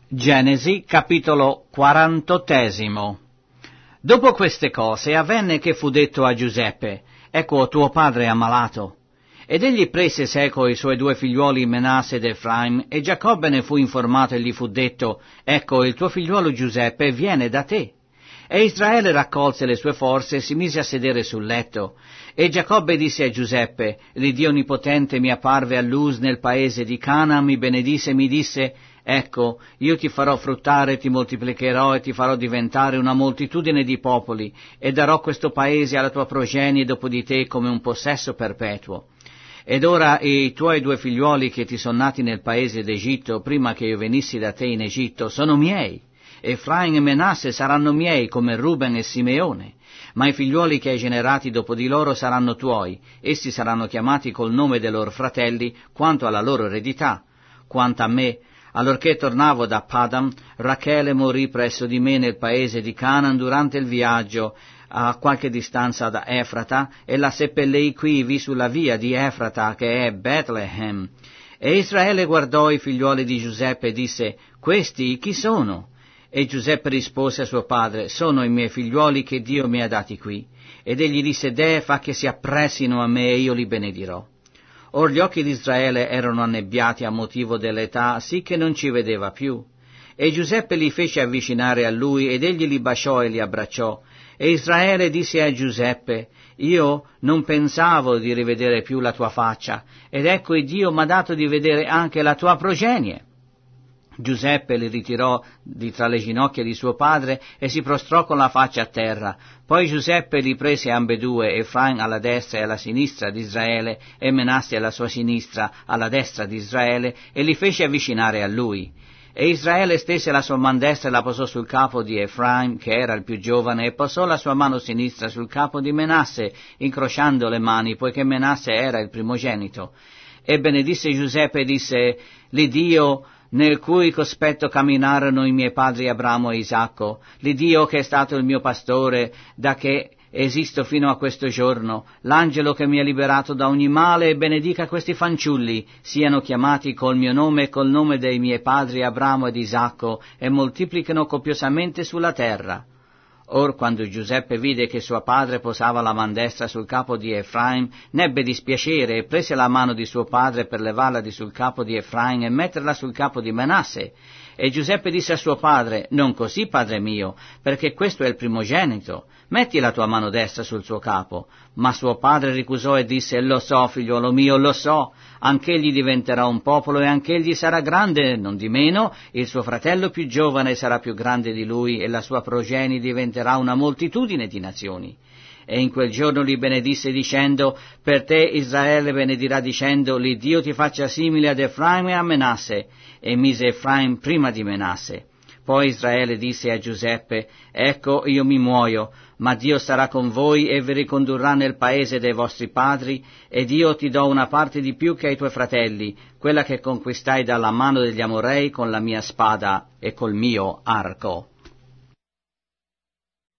Genesi, capitolo 48. Dopo queste cose avvenne che fu detto a Giuseppe: ecco, tuo padre è ammalato. Ed egli prese seco i suoi due figliuoli Menasse ed Efraim, e Giacobbe ne fu informato e gli fu detto: ecco, il tuo figliuolo Giuseppe viene da te. E Israele raccolse le sue forze e si mise a sedere sul letto. E Giacobbe disse a Giuseppe: l'Iddio Onnipotente mi apparve a Luz nel paese di Canaan, mi benedisse e mi disse: ecco, io ti farò fruttare, ti moltiplicherò e ti farò diventare una moltitudine di popoli, e darò questo paese alla tua progenie dopo di te come un possesso perpetuo. Ed ora i tuoi due figliuoli che ti sono nati nel paese d'Egitto, prima che io venissi da te in Egitto, sono miei. Efraim e Menasse saranno miei come Ruben e Simeone, ma i figliuoli che hai generati dopo di loro saranno tuoi, essi saranno chiamati col nome dei loro fratelli quanto alla loro eredità. Quanto a me, allorché tornavo da Padam, Rachele morì presso di me nel paese di Canaan durante il viaggio a qualche distanza da Efrata, e la seppellei quivi sulla via di Efrata, che è Bethlehem. E Israele guardò i figliuoli di Giuseppe e disse: questi chi sono? E Giuseppe rispose a suo padre: sono i miei figliuoli che Dio mi ha dati qui. Ed egli disse: Deh, fa che si appressino a me e io li benedirò. Or gli occhi di Israele erano annebbiati a motivo dell'età, sì che non ci vedeva più. E Giuseppe li fece avvicinare a lui, ed egli li baciò e li abbracciò. E Israele disse a Giuseppe: io non pensavo di rivedere più la tua faccia, ed ecco il Dio m'ha dato di vedere anche la tua progenie. Giuseppe li ritirò di tra le ginocchia di suo padre e si prostrò con la faccia a terra. Poi Giuseppe li prese ambedue, Efraim alla destra e alla sinistra di Israele, e Menasse alla sua sinistra, alla destra di Israele, e li fece avvicinare a lui. E Israele stese la sua man destra e la posò sul capo di Efraim, che era il più giovane, e posò la sua mano sinistra sul capo di Menasse, incrociando le mani, poiché Menasse era il primogenito. E benedisse Giuseppe e disse: l'Iddio nel cui cospetto camminarono i miei padri Abramo e Isacco, l'Iddio che è stato il mio pastore da che esisto fino a questo giorno, l'angelo che mi ha liberato da ogni male, e benedica questi fanciulli, siano chiamati col mio nome e col nome dei miei padri Abramo ed Isacco, e moltiplichino copiosamente sulla terra. Or quando Giuseppe vide che suo padre posava la man destra sul capo di Efraim, n'ebbe dispiacere e prese la mano di suo padre per levarla di sul capo di Efraim e metterla sul capo di Menasse. E Giuseppe disse a suo padre: non così, padre mio, perché questo è il primogenito, metti la tua mano destra sul suo capo. Ma suo padre ricusò e disse: lo so, figliuolo mio, lo so, anch'egli diventerà un popolo e anch'egli sarà grande, non di meno, il suo fratello più giovane sarà più grande di lui, e la sua progenie diventerà una moltitudine di nazioni. E in quel giorno li benedisse dicendo: per te Israele benedirà dicendo: l'Iddio ti faccia simile ad Efraim e a Menasse. E mise Efraim prima di Menasse. Poi Israele disse a Giuseppe: ecco, io mi muoio, ma Dio sarà con voi e vi ricondurrà nel paese dei vostri padri, ed io ti do una parte di più che ai tuoi fratelli, quella che conquistai dalla mano degli Amorei con la mia spada e col mio arco.